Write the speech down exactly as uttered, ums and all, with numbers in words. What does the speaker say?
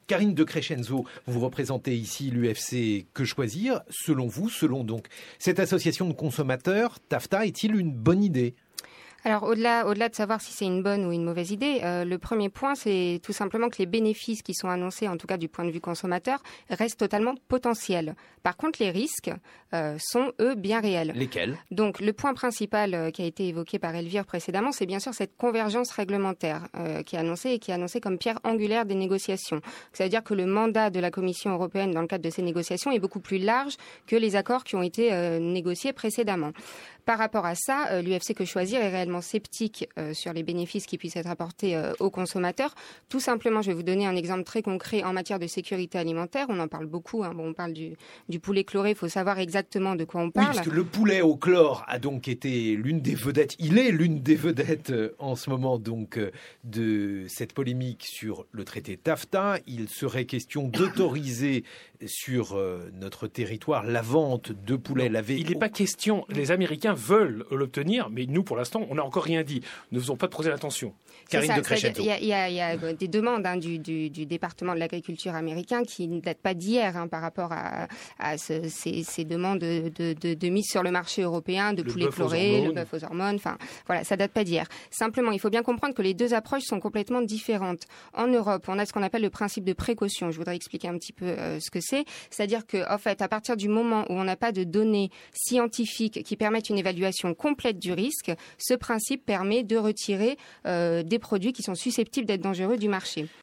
Karine de Crescenzo, vous représentez ici l'U F C Que Choisir. Selon vous, selon donc cette association de consommateurs, TAFTA est-il une bonne idée ? Alors au-delà, au-delà de savoir si c'est une bonne ou une mauvaise idée, euh, le premier point, c'est tout simplement que les bénéfices qui sont annoncés, en tout cas du point de vue consommateur, restent totalement potentiels. Par contre, les risques euh, sont, eux, bien réels. Lesquels ? Donc le point principal euh, qui a été évoqué par Elvire précédemment, c'est bien sûr cette convergence réglementaire euh, qui est annoncée et qui est annoncée comme pierre angulaire des négociations. Ça veut dire que le mandat de la Commission européenne dans le cadre de ces négociations est beaucoup plus large que les accords qui ont été euh, négociés précédemment. Par rapport à ça, euh, l'U F C Que Choisir est réellement sceptique euh, sur les bénéfices qui puissent être apportés euh, aux consommateurs. Tout simplement, je vais vous donner un exemple très concret en matière de sécurité alimentaire. On en parle beaucoup. Hein. Bon, on parle du, du poulet chloré. Il faut savoir exactement de quoi on parle. Oui, parce que le poulet au chlore a donc été l'une des vedettes. Il est l'une des vedettes euh, en ce moment donc euh, de cette polémique sur le traité TAFTA. Il serait question d'autoriser sur euh, notre territoire la vente de poulet lavé. Il n'est pas question. Les Américains veulent l'obtenir, mais nous, pour l'instant, on n'a encore rien dit. Ne faisons pas de procès d'attention. Karine de Crescenzo. Il y a, il y a, il y a des demandes hein, du, du, du département de l'agriculture américain qui ne datent pas d'hier hein, par rapport à, à ce, ces, ces demandes de, de, de, de mise sur le marché européen de le poulet chloré, le bœuf aux hormones. Enfin, voilà, ça date pas d'hier. Simplement, il faut bien comprendre que les deux approches sont complètement différentes. En Europe, on a ce qu'on appelle le principe de précaution. Je voudrais expliquer un petit peu euh, ce que c'est. C'est-à-dire que, en fait, à partir du moment où on n'a pas de données scientifiques qui permettent une évaluation complète du risque, ce principe permet de retirer euh, des produits qui sont susceptibles d'être dangereux du marché.